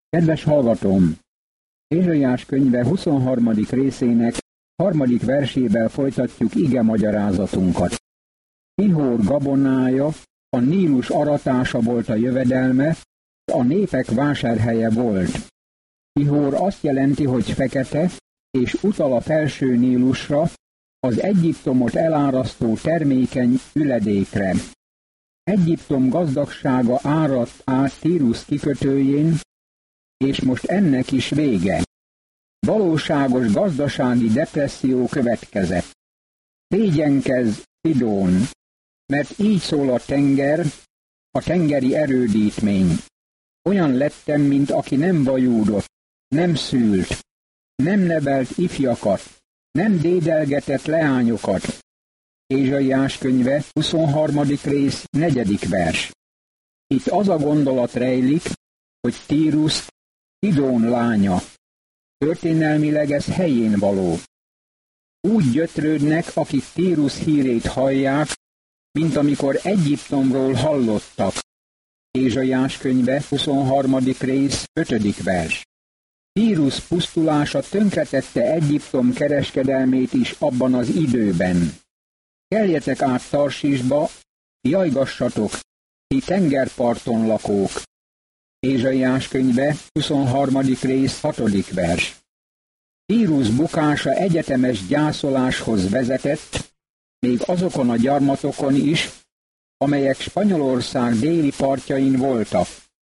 Kedves hallgatóm! Ézsaiás könyve 23. részének 3. versével folytatjuk ige magyarázatunkat. Szihor gabonája, a Nílus aratása volt a jövedelme, a népek vásárhelye volt. Szihor azt jelenti, hogy fekete, és utal a felső Nílusra, az Egyiptomot elárasztó termékeny üledékre. Egyiptom gazdagsága áradt át Tírus kikötőjén, és most ennek is vége. Valóságos gazdasági depresszió következett. Szégyenkezz, Szidón, mert így szól a tenger, a tengeri erődítmény. Olyan lettem, mint aki nem vajúdott, nem szült, nem nevelt ifjakat, nem dédelgetett leányokat. Ézsaiás könyve 23. rész 4. vers. Itt az a gondolat rejlik, hogy Tírus Szidón lánya. Történelmileg ez helyén való. Úgy gyötrődnek, akik Tírus hírét hallják, mint amikor Egyiptomról hallottak. Ézsaiás könyve 23. rész 5. vers. Tírus pusztulása tönkretette Egyiptom kereskedelmét is abban az időben. Keljetek át Tarsisba, jajgassatok, ti tengerparton lakók. Ézsaiás könyve 23. rész 6. vers. Tírus bukása egyetemes gyászoláshoz vezetett, még azokon a gyarmatokon is, amelyek Spanyolország déli partjain voltak.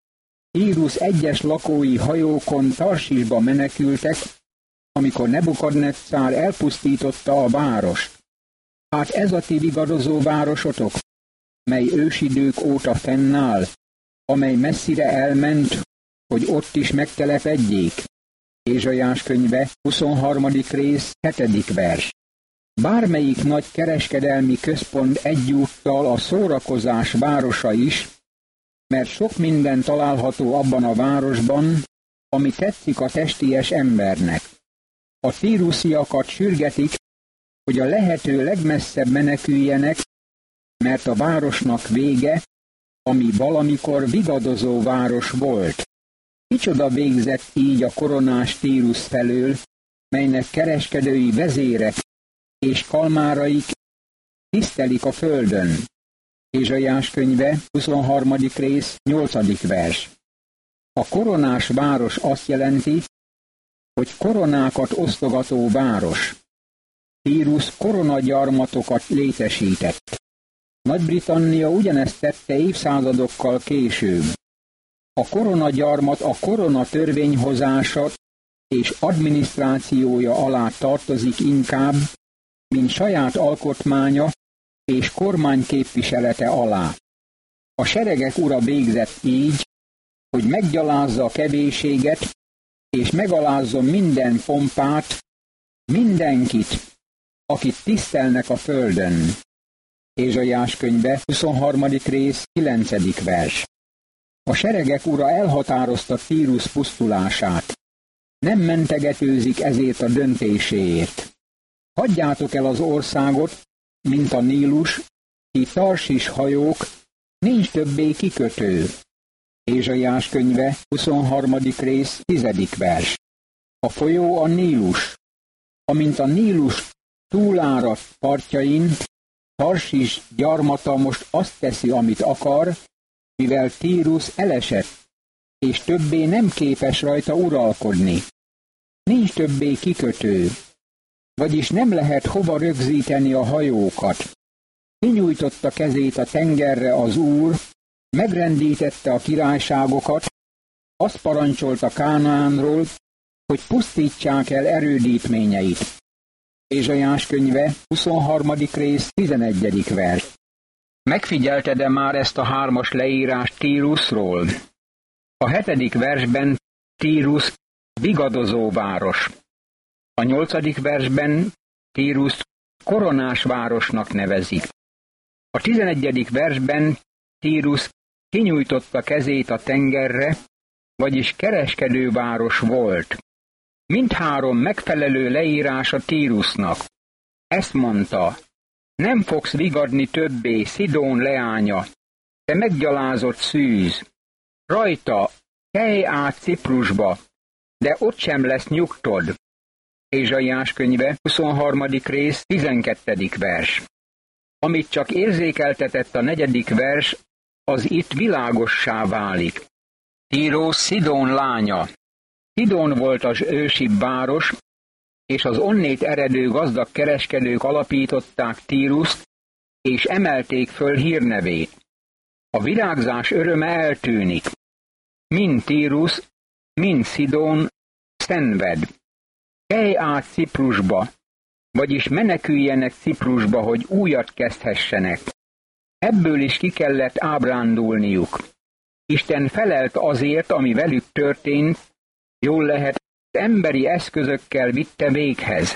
Tírus egyes lakói hajókon Tarsisba menekültek, amikor Nebukadneccár elpusztította a várost. Hát ez a ti vigadozó városotok, mely ősidők óta fennáll, amely messzire elment, hogy ott is megtelepedjék. Ézsaiás könyve 23. rész 7. vers. Bármelyik nagy kereskedelmi központ egyúttal a szórakozás városa is, mert sok minden található abban a városban, ami tetszik a testies embernek. A tírusziakat sürgetik, hogy a lehető legmesszebb meneküljenek, mert a városnak vége, ami valamikor vigadozó város volt. Micsoda végzett így a koronás Tírus felől, melynek kereskedői vezérek és kalmáraik tisztelik a földön. Ézsaiás könyve 23. rész 8. vers. A koronás város azt jelenti, hogy koronákat osztogató város. Tírus koronagyarmatokat létesített. Nagy-Britannia ugyanezt tette évszázadokkal később. A koronagyarmat a korona törvényhozása és adminisztrációja alá tartozik inkább, mint saját alkotmánya és kormányképviselete alá. A seregek ura végzett így, hogy meggyalázza a kevésséget, és megalázzon minden pompát, mindenkit, akit tisztelnek a földön. Ézsaiás könyve 23. rész 9. vers. A seregek ura elhatározta Tírus pusztulását. Nem mentegetőzik ezért a döntéséért. Hagyjátok el az országot, mint a Nílus, ti Tarsis hajók, nincs többé kikötő. Ézsaiás könyve 23. rész 10. vers. A folyó a Nílus. Amint a Nílus túláradt partjain, Tarsis gyarmata most azt teszi, amit akar, mivel Tírus elesett, és többé nem képes rajta uralkodni. Nincs többé kikötő, vagyis nem lehet hova rögzíteni a hajókat. Kinyújtotta kezét a tengerre az Úr, megrendítette a királyságokat, azt parancsolta Kánaánról, hogy pusztítsák el erődítményeit. Ézsaiás könyve 23. rész 11. vers. Megfigyelted-e már ezt a 3. leírást Tírusról? A 7. versben Tírus vigadozó város. A 8. versben Tírus koronás városnak nevezik. A 11. versben Tírus kinyújtotta kezét a tengerre, vagyis kereskedőváros volt. Mindhárom megfelelő leírás a Tírusnak. Ezt mondta, nem fogsz vigadni többé, Szidón leánya, te meggyalázott szűz. Rajta, kelj át Ciprusba, de ott sem lesz nyugtod. Ézsaiás könyve, 23. rész, 12. vers. Amit csak érzékeltetett a 4. vers, az itt világossá válik. Tírus Szidón lánya. Szidón volt az ősibb város, és az onnét eredő gazdag kereskedők alapították Tíruszt, és emelték föl hírnevét. A virágzás öröme eltűnik. Mind Tírus, mind Szidón szenved. Kelj át Ciprusba, vagyis meneküljenek Ciprusba, hogy újat kezdhessenek. Ebből is ki kellett ábrándulniuk. Isten felelt azért, ami velük történt, jól lehet, emberi eszközökkel vitte véghez.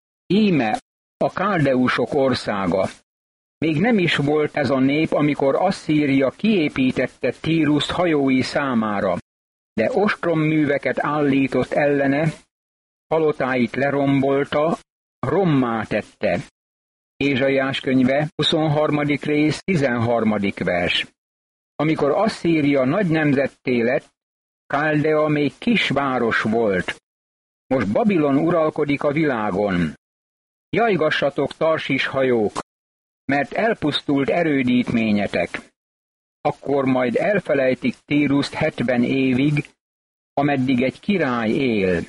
Íme a káldeusok országa. Még nem is volt ez a nép, amikor Asszíria kiépítette Tíruszt hajói számára, de ostromműveket állított ellene, palotáit lerombolta, rommá tette. Ézsaiás könyve, 23. rész, 13. vers. Amikor Asszíria nagy nemzetté lett, Káldea még kisváros volt. Most Babilon uralkodik a világon. Jajgassatok, Tarsis hajók, mert elpusztult erődítményetek. Akkor majd elfelejtik Tíruszt 70 évig, ameddig egy király él.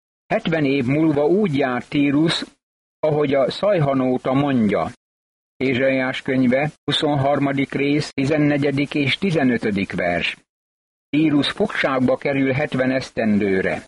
70 év múlva úgy jár Tírus, ahogy a Szajhanóta mondja. Ézsaiás könyve, 23. rész, 14. és 15. vers. Tírus fogságba kerül 70 esztendőre.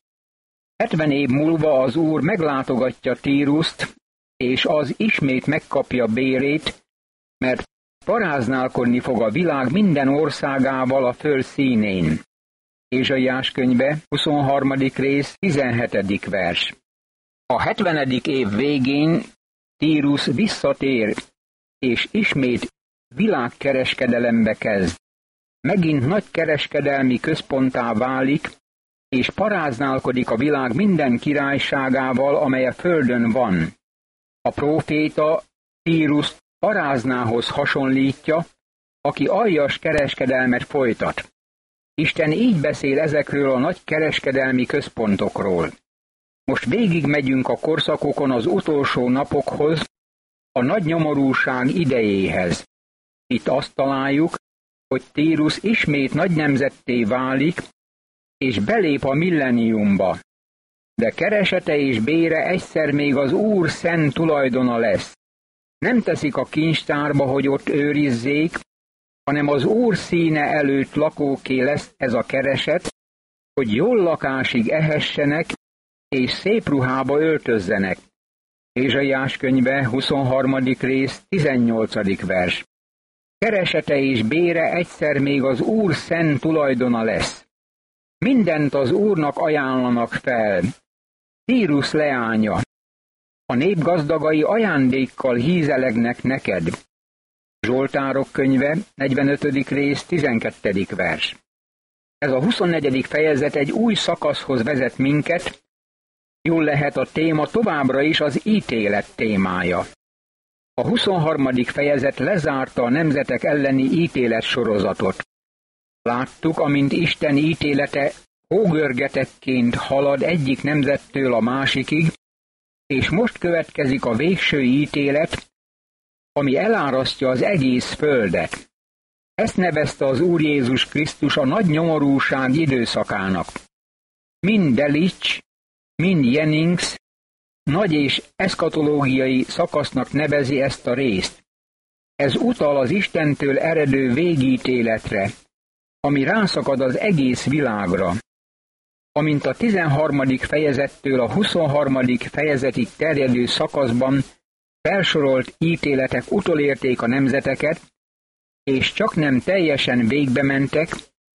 70 év múlva az Úr meglátogatja Tíruszt, és az ismét megkapja bérét, mert paráználkodni fog a világ minden országával a föld színén. Ézsaiás könyve, 23. rész, 17. vers. A 70. év végén Tírus visszatér, és ismét világkereskedelembe kezd. Megint nagy kereskedelmi központtá válik, és paráználkodik a világ minden királyságával, amely a földön van. A próféta Tírust paráznához hasonlítja, aki aljas kereskedelmet folytat. Isten így beszél ezekről a nagy kereskedelmi központokról. Most végig megyünk a korszakokon az utolsó napokhoz, a nagy nyomorúság idejéhez. Itt azt találjuk, hogy Tírus ismét nagy nemzetté válik, és belép a millenniumba. De keresete és bére egyszer még az Úr szent tulajdona lesz. Nem teszik a kincstárba, hogy ott őrizzék, hanem az Úr színe előtt lakóké lesz ez a kereset, hogy jól lakásig ehessenek, és szép ruhába öltözzenek. Ézsaiás könyve, 23. rész, 18. vers. Keresete és bére egyszer még az Úr szent tulajdona lesz. Mindent az Úrnak ajánlanak fel. Tírus leánya. A nép gazdagai ajándékkal hízelegnek neked. Zsoltárok könyve, 45. rész, 12. vers. Ez a 24. fejezet egy új szakaszhoz vezet minket, jól lehet a téma továbbra is az ítélet témája. A 23. fejezet lezárta a nemzetek elleni ítélet sorozatot. Láttuk, amint Isten ítélete hógörgetekként halad egyik nemzettől a másikig, és most következik a végső ítélet, ami elárasztja az egész földet. Ezt nevezte az Úr Jézus Krisztus a nagy nyomorúság időszakának. Mind Delitzsch, mind Jennings nagy és eszkatológiai szakasznak nevezi ezt a részt. Ez utal az Istentől eredő végítéletre, ami rászakad az egész világra. Amint a 13. fejezettől a 23. fejezetig terjedő szakaszban felsorolt ítéletek utolérték a nemzeteket, és csak nem teljesen végbe mentek,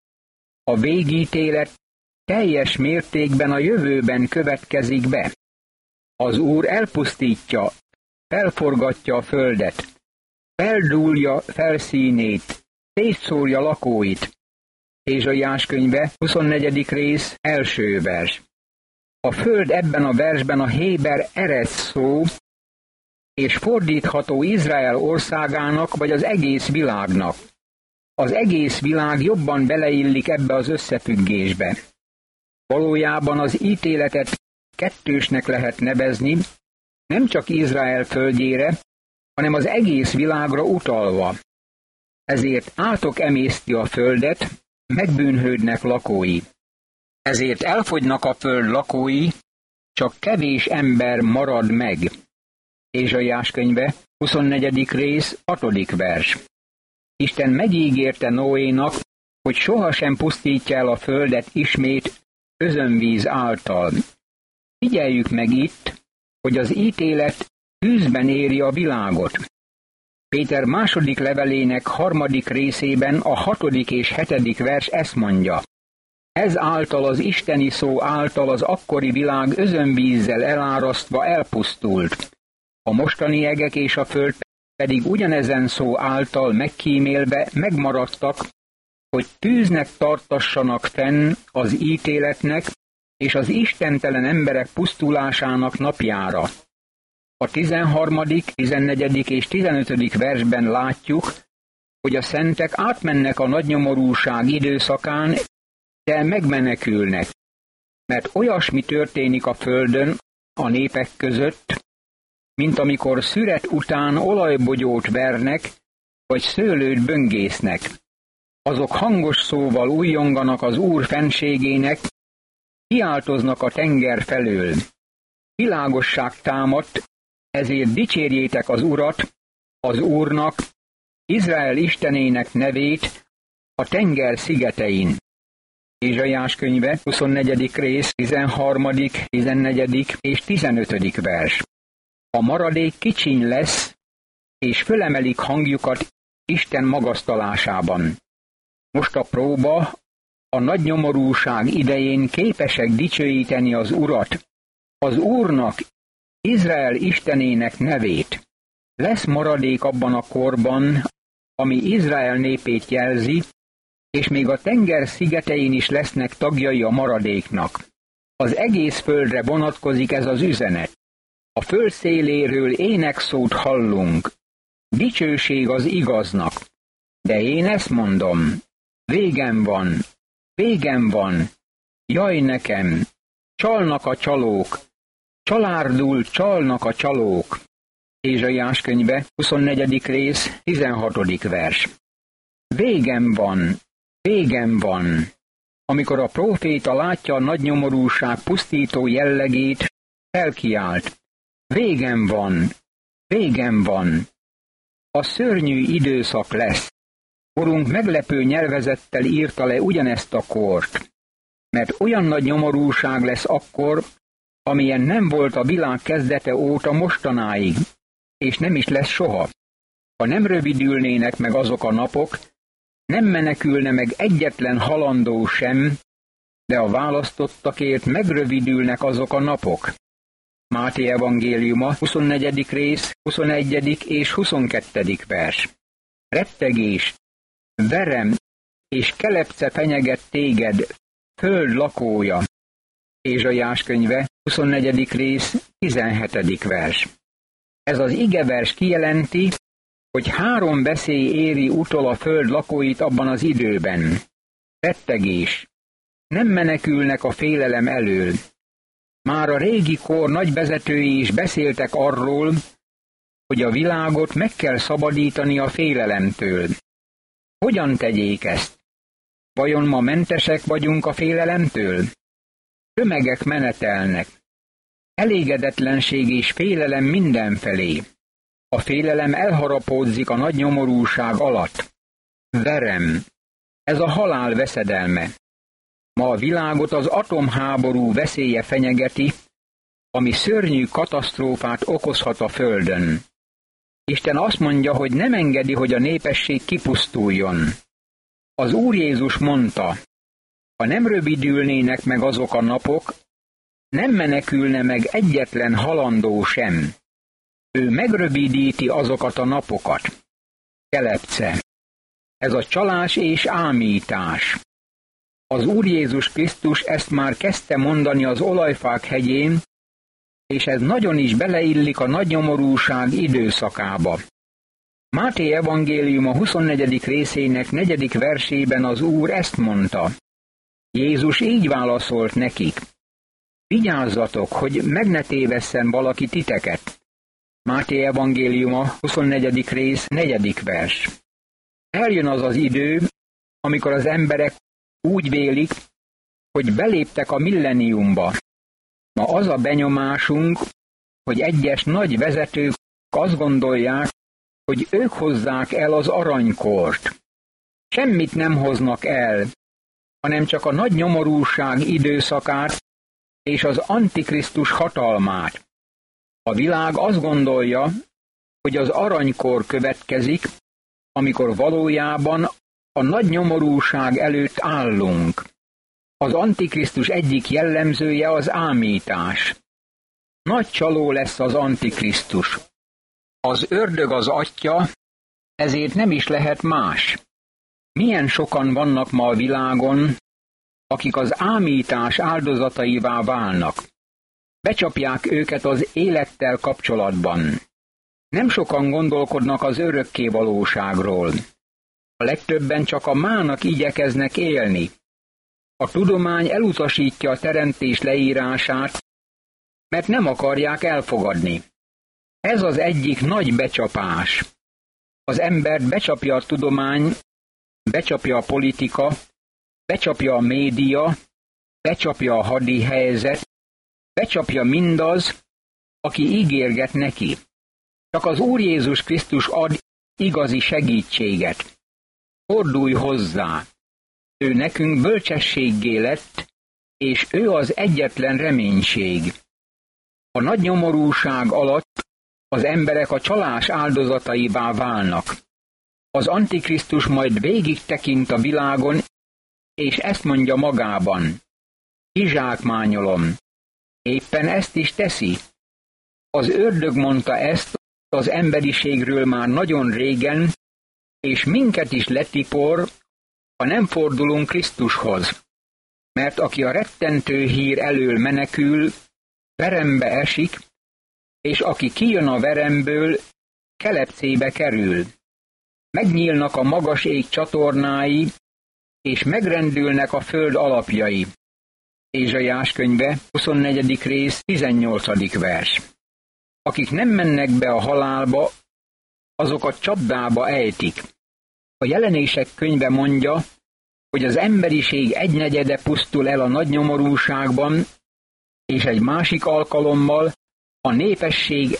a végítélet teljes mértékben a jövőben következik be. Az Úr elpusztítja, felforgatja a földet, feldúlja felszínét, szétszórja lakóit. Ézsaiás könyve, 24. rész, 1. vers. A föld ebben a versben a héber eresz szó, és fordítható Izrael országának vagy az egész világnak. Az egész világ jobban beleillik ebbe az összefüggésbe. Valójában az ítéletet kettősnek lehet nevezni, nem csak Izrael földjére, hanem az egész világra utalva. Ezért átok emészti a földet, megbűnhődnek lakói. Ezért elfogynak a föld lakói, csak kevés ember marad meg. Ézsaiás könyve, 24. rész, 6. vers. Isten megígérte Noénak, hogy sohasem pusztítja el a földet ismét özönvíz által. Figyeljük meg itt, hogy az ítélet tűzben éri a világot. Péter második levelének 3. részében a 6. és 7. vers ezt mondja. Ez által az isteni szó által az akkori világ özönvízzel elárasztva elpusztult. A mostani egek és a föld pedig ugyanezen szó által megkímélve megmaradtak, hogy tűznek tartassanak fenn az ítéletnek és az istentelen emberek pusztulásának napjára. A 13., 14. és 15. versben látjuk, hogy a szentek átmennek a nagynyomorúság időszakán, de megmenekülnek, mert olyasmi történik a földön a népek között, mint amikor szüret után olajbogyót vernek, vagy szőlőt böngésznek. Azok hangos szóval újjonganak az Úr fenségének, kiáltoznak a tenger felől. Világosság támadt, ezért dicsérjétek az Urat, az Úrnak, Izrael Istenének nevét a tenger szigetein. Ézsaiás könyve, 24. rész, 13., 14. és 15. vers. A maradék kicsiny lesz, és fölemelik hangjukat Isten magasztalásában. Most a próba, a nagy nyomorúság idején képesek dicsőíteni az Urat, az Úrnak, Izrael Istenének nevét. Lesz maradék abban a korban, ami Izrael népét jelzi, és még a tenger szigetein is lesznek tagjai a maradéknak. Az egész földre vonatkozik ez az üzenet. A föld széléről énekszót hallunk. Dicsőség az igaznak. De én ezt mondom, végem van, jaj nekem, csalnak a csalók, csalárdul csalnak a csalók. Ézsaiás könyve, 24. rész, 16. vers. Végem van. Amikor a próféta látja a nagy nyomorúság pusztító jellegét, felkiált. Végem van. A szörnyű időszak lesz. Korunk meglepő nyelvezettel írta le ugyanezt a kort. Mert olyan nagy nyomorúság lesz akkor, amilyen nem volt a világ kezdete óta mostanáig, és nem is lesz soha. Ha nem rövidülnének meg azok a napok, nem menekülne meg egyetlen halandó sem, de a választottakért megrövidülnek azok a napok. Máté evangéliuma, 24. rész, 21. és 22. vers. Rettegés, verem és kelepce fenyeget téged, föld lakója. Ézsaiás könyve, 24. rész, 17. vers. Ez az igevers kijelenti, hogy 3 veszély éri utol a föld lakóit abban az időben. Rettegés. Nem menekülnek a félelem elől. Már a régi kor nagy vezetői is beszéltek arról, hogy a világot meg kell szabadítani a félelemtől. Hogyan tegyék ezt? Vajon ma mentesek vagyunk a félelemtől? Tömegek menetelnek. Elégedetlenség és félelem mindenfelé. A félelem elharapódzik a nagy nyomorúság alatt. Verem. Ez a halál veszedelme. Ma a világot az atomháború veszélye fenyegeti, ami szörnyű katasztrófát okozhat a földön. Isten azt mondja, hogy nem engedi, hogy a népesség kipusztuljon. Az Úr Jézus mondta, ha nem rövidülnének meg azok a napok, nem menekülne meg egyetlen halandó sem. Ő megrövidíti azokat a napokat. Kelepce. Ez a csalás és ámítás. Az Úr Jézus Krisztus ezt már kezdte mondani az Olajfák hegyén, és ez nagyon is beleillik a nagy nyomorúság időszakába. Máté evangéliuma 24. részének 4. versében az Úr ezt mondta. Jézus így válaszolt nekik. Vigyázzatok, hogy meg ne tévesszen valaki titeket. Máté evangéliuma 24. rész 4. vers. Eljön az az idő, amikor az emberek úgy vélik, hogy beléptek a millenniumba. Ma az a benyomásunk, hogy egyes nagy vezetők azt gondolják, hogy ők hozzák el az aranykort. Semmit nem hoznak el, hanem csak a nagy nyomorúság időszakát és az Antikrisztus hatalmát. A világ azt gondolja, hogy az aranykor következik, amikor valójában a nagy nyomorúság előtt állunk. Az Antikrisztus egyik jellemzője az ámítás. Nagy csaló lesz az Antikrisztus. Az ördög az atya, ezért nem is lehet más. Milyen sokan vannak ma a világon, akik az ámítás áldozataivá válnak. Becsapják őket az élettel kapcsolatban. Nem sokan gondolkodnak az örökké valóságról. A legtöbben csak a mának igyekeznek élni. A tudomány elutasítja a teremtés leírását, mert nem akarják elfogadni. Ez az egyik nagy becsapás. Az embert becsapja a tudomány, becsapja a politika, becsapja a média, becsapja a hadi helyzet, becsapja mindaz, aki ígérget neki. Csak az Úr Jézus Krisztus ad igazi segítséget. Fordulj hozzá! Ő nekünk bölcsességgé lett, és ő az egyetlen reménység. A nagy nyomorúság alatt az emberek a csalás áldozataivá válnak. Az Antikrisztus majd végig tekint a világon, és ezt mondja magában. Kizsákmányolom. Éppen ezt is teszi. Az ördög mondta ezt az emberiségről már nagyon régen, és minket is letipor, ha nem fordulunk Krisztushoz. Mert aki a rettentő hír elől menekül, verembe esik, és aki kijön a veremből, kelepcébe kerül. Megnyílnak a magas ég csatornái, és megrendülnek a föld alapjai. Ézsaiás könyve, 24. rész, 18. vers. Akik nem mennek be a halálba, azokat csapdába ejtik. A Jelenések könyve mondja, hogy az emberiség egynegyede pusztul el a nagy nyomorúságban, és egy másik alkalommal a népesség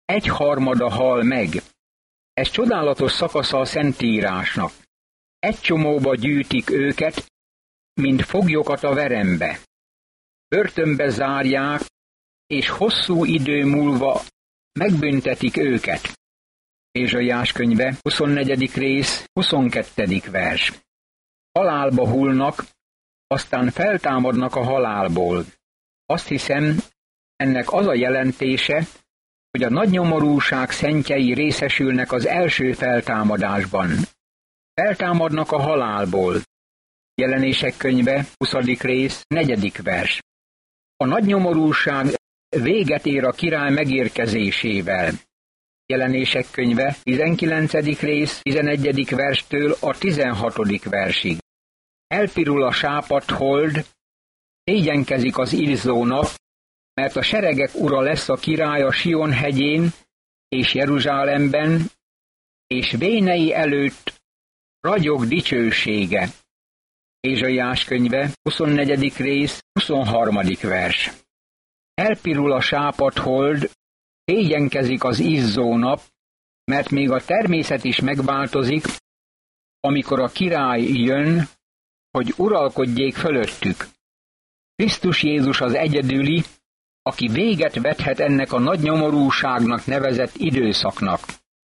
1/3 hal meg. Ez csodálatos szakasza a Szentírásnak. Egy csomóba gyűjtik őket, mint foglyokat a verembe. Börtönbe zárják, és hosszú idő múlva megbüntetik őket. Ézsaiás könyve, 24. rész, 22. vers. Halálba hullnak, aztán feltámadnak a halálból. Azt hiszem, ennek az a jelentése, hogy a nagy nyomorúság szentjei részesülnek az első feltámadásban. Feltámadnak a halálból. Jelenések könyve, 20. rész, 4. vers. A nagy nyomorúság véget ér a király megérkezésével. Jelenések könyve, 19. rész, 11. verstől a 16. versig. Elpirul a sápadhold, szégyenkezik az izzó nap, mert a seregek ura lesz a király a Sion hegyén és Jeruzsálemben, és vénei előtt ragyog dicsősége. Ézsaiás könyve, 24. rész, 23. vers. Elpirul a sápadhold, szégyenkezik az izzó nap, mert még a természet is megváltozik, amikor a király jön, hogy uralkodjék fölöttük. Krisztus Jézus az egyedüli, aki véget vethet ennek a nagy nyomorúságnak nevezett időszaknak.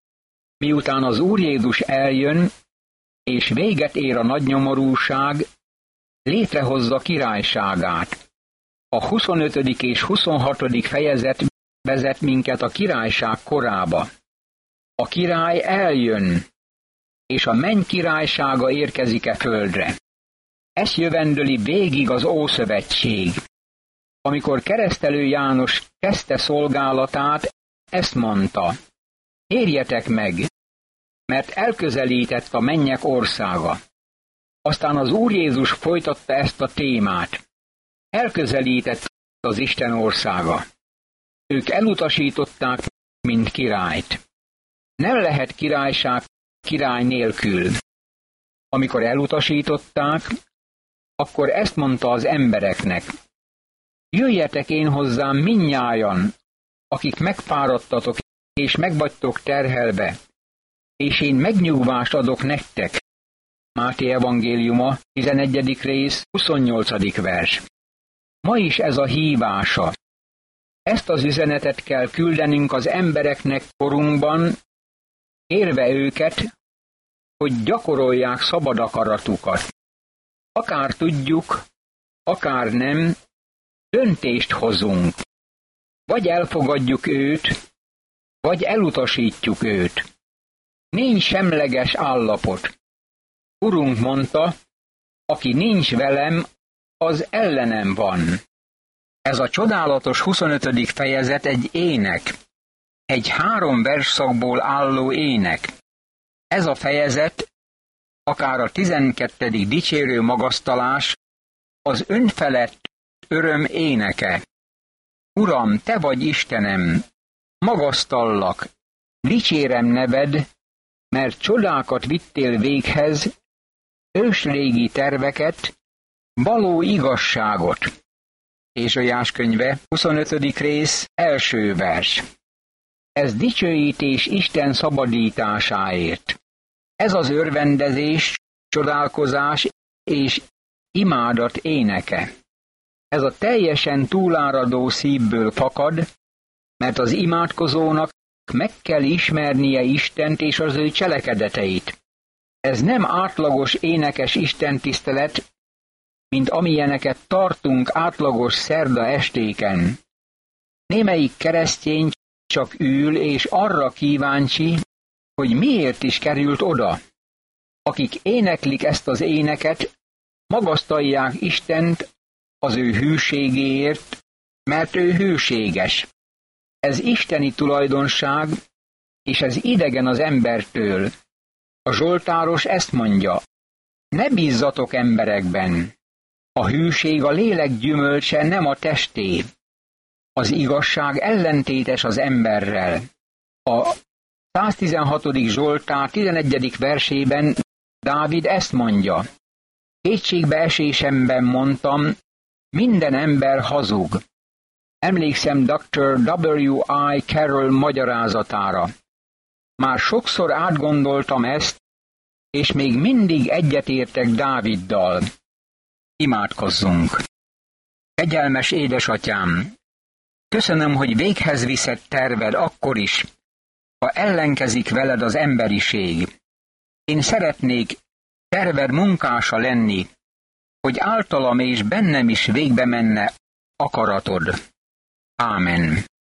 Miután az Úr Jézus eljön, és véget ér a nagy nyomorúság, létrehozza királyságát. A 25. és 26. fejezet vezet minket a királyság korába. A király eljön, és a menny királysága érkezik-e földre. Ezt jövendöli végig az Ószövetség. Amikor Keresztelő János kezdte szolgálatát, ezt mondta: Érjetek meg, mert elközelített a mennyek országa. Aztán az Úr Jézus folytatta ezt a témát. Elközelített az Isten országa. Ők elutasították, mint királyt. Nem lehet királyság király nélkül. Amikor elutasították, akkor ezt mondta az embereknek: jöjjetek én hozzám mindnyájan, akik megfáradtatok és megvagytok terhelve, és én megnyugvást adok nektek. Máté evangéliuma, 11. rész, 28. vers. Ma is ez a hívása. Ezt az üzenetet kell küldenünk az embereknek korunkban, érve őket, hogy gyakorolják szabad akaratukat. Akár tudjuk, akár nem, döntést hozunk. Vagy elfogadjuk őt, vagy elutasítjuk őt. Nincs semleges állapot. Urunk mondta, aki nincs velem, az ellenem van. Ez a csodálatos 25. fejezet egy ének, egy 3 versszakból álló ének. Ez a fejezet, akár a 12. dicsérő magasztalás, az önfelett öröm éneke. Uram, te vagy Istenem, magasztallak, dicsérem neved, mert csodákat vittél véghez, ősrégi terveket, való igazságot. Ézsaiás könyve, 25. rész, 1. vers. Ez dicsőítés Isten szabadításáért. Ez az örvendezés, csodálkozás és imádat éneke. Ez a teljesen túláradó szívből fakad, mert az imádkozónak meg kell ismernie Istent és az ő cselekedeteit. Ez nem átlagos énekes istentisztelet, mint amilyeneket tartunk átlagos szerda estéken. Némelyik keresztény csak ül és arra kíváncsi, hogy miért is került oda. Akik éneklik ezt az éneket, magasztalják Istent az ő hűségéért, mert ő hűséges. Ez isteni tulajdonság, és ez idegen az embertől. A zsoltáros ezt mondja: ne bízzatok emberekben. A hűség a lélek gyümölcse, nem a testé. Az igazság ellentétes az emberrel. A 116. Zsoltár 11. versében Dávid ezt mondja: kétségbeesésemben mondtam, minden ember hazug. Emlékszem Dr. W.I. Carroll magyarázatára. Már sokszor átgondoltam ezt, és még mindig egyetértek Dáviddal. Imádkozzunk! Kegyelmes édesatyám, köszönöm, hogy véghez viszed terved akkor is, ha ellenkezik veled az emberiség. Én szeretnék terved munkása lenni, hogy általam és bennem is végbe menne akaratod. Ámen.